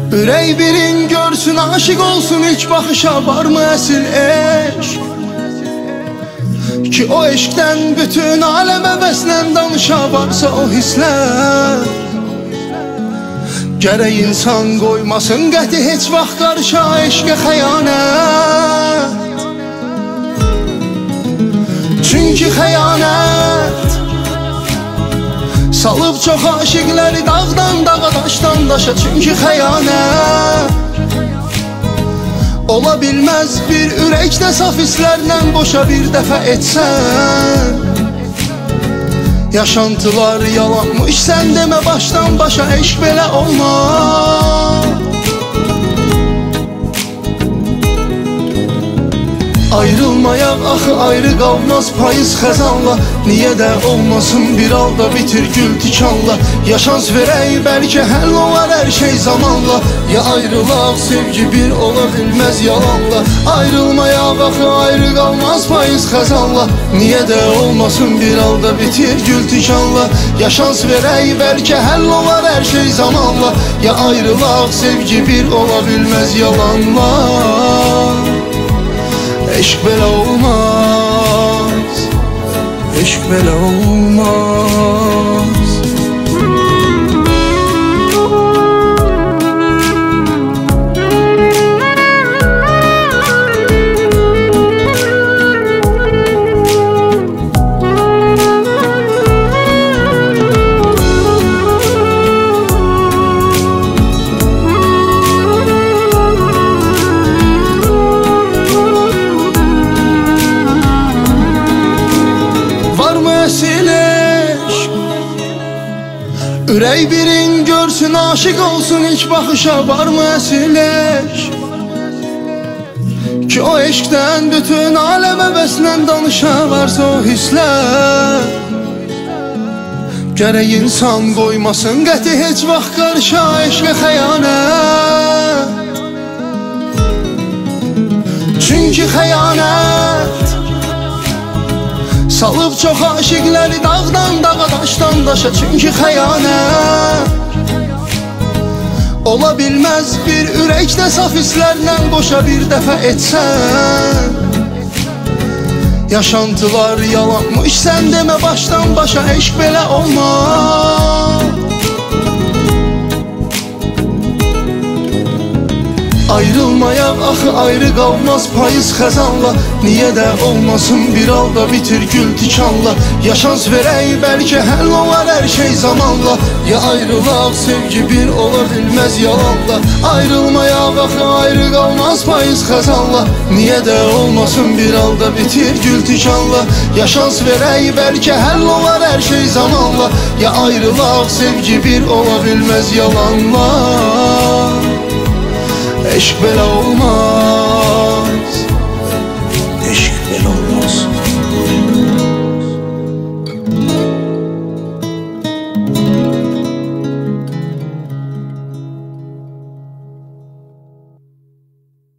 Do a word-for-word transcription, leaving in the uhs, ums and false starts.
Ürək birin görsün, aşık olsun, ilk baxışa var mı əsil eşq? Ki o eşqdən bütün aləm əvəzlən danışa varsa o hisslər. Gərək insan qoymasın qəti heç vaxt qarışa eşqə xəyanət. Çünki xəyanət salıb çox aşiqləri dağdan dağa, daşdan daşa. Çünki xəyanət ola bilməz bir ürəkdə saf hisslərlə boşa bir dəfə etsən. Yaşantılar yalanmış, sən demə başdan başa eşq belə olmaz. Ayrılmayaq axı ayrı qalmaz payız xəzanla. Niyə də olmasın bir halda bitir gül tikanla. Yaşans verək bəlkə həll olar hər şey zamanla. Ya ayrılaq sevgi bir ola bilməz yalanla. Ayrılmayaq axı ayrı qalmaz payız xəzanla. Niyə də olmasın bir halda bitir gül tikanla. Yaşans verək bəlkə həll olar hər şey zamanla. Ya ayrılaq sevgi bir ola bilməz yalanla. Eşq belə olmaz, eşq belə olmaz. Ürək birin görsün, aşık olsun, ilk baxışa var mı əsil eşq? Ki o eşqdən bütün aləm əvəzlən danışa varsa o hisslər. Gərək insan qoymasın qəti heç vaxt qarışa eşqə xəyanət. Çünki xəyanət salıb çox aşiqləri dağdan dağa, daşdan daşa. Çünki xəyanət ola bilməz bir ürəkdə saf hisslərlə boşa bir dəfə etsən. Yaşantılar yalanmış, sən demə başdan başa eşq belə olmaz. Ayrılmayaq axı ayrı qalmaz payız xəzanla. Niyə də olmasın bir halda bitir gül tikanla. Yaşans verək bəlkə həll olar hər şey zamanla. Ya ayrılaq sevgi bir ola bilməz yalanla. Ayrılmayaq axı ayrı qalmaz payız xəzanla. Niyə də olmasın bir halda bitir gül tikanla. Yaşans verək bəlkə həll olar hər şey zamanla. Ya ayrılaq sevgi bir ola bilməz yalanla. Eşq belə olmaz.